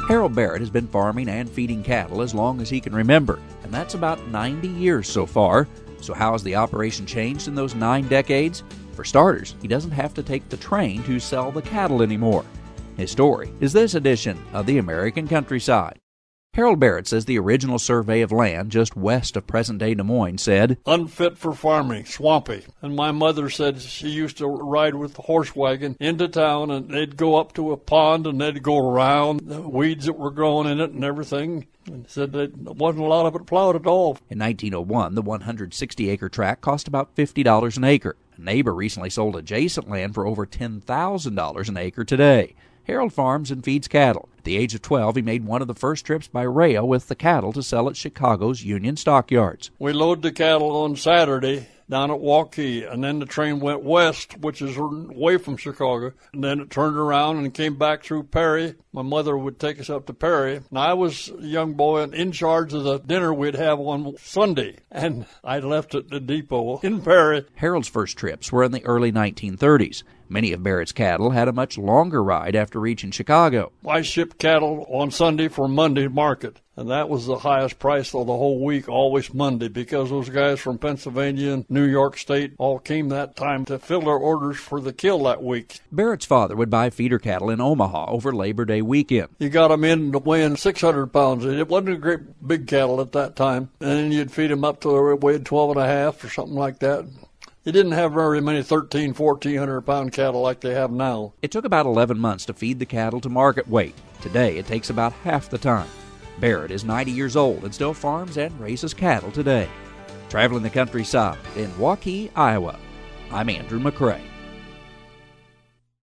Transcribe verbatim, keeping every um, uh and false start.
Harold Barrett has been farming and feeding cattle as long as he can remember, and that's about ninety years so far. So how has the operation changed in those nine decades? For starters, he doesn't have to take the train to sell the cattle anymore. His story is this edition of the American Countryside. Harold Barrett says the original survey of land just west of present-day Des Moines said, "Unfit for farming, swampy." And my mother said she used to ride with the horse wagon into town, and they'd go up to a pond, and they'd go around the weeds that were growing in it and everything. And said there wasn't a lot of it plowed at all. In nineteen oh one, the one hundred sixty acre tract cost about fifty dollars an acre. A neighbor recently sold adjacent land for over ten thousand dollars an acre today. Harold farms and feeds cattle. At the age of twelve, he made one of the first trips by rail with the cattle to sell at Chicago's Union Stockyards. We load the cattle on Saturday down at Waukee, and then the train went west, which is away from Chicago, and then it turned around and came back through Perry. My mother would take us up to Perry, and I was a young boy and in charge of the dinner we'd have on Sunday, and I left at the depot in Perry. Harold's first trips were in the early nineteen thirties. Many of Barrett's cattle had a much longer ride after reaching Chicago. I shipped cattle on Sunday for Monday market, and that was the highest price of the whole week, always Monday, because those guys from Pennsylvania and New York State all came that time to fill their orders for the kill that week. Barrett's father would buy feeder cattle in Omaha over Labor Day weekend. You got them in weighing six hundred pounds. It wasn't a great big cattle at that time, and then you'd feed them up to they weighed twelve and a half or something like that. You didn't have very many thirteen, fourteen hundred pound cattle like they have now. It took about eleven months to feed the cattle to market weight. Today, it takes about half the time. Barrett is ninety years old and still farms and raises cattle today. Traveling the countryside in Waukee, Iowa, I'm Andrew McCrae.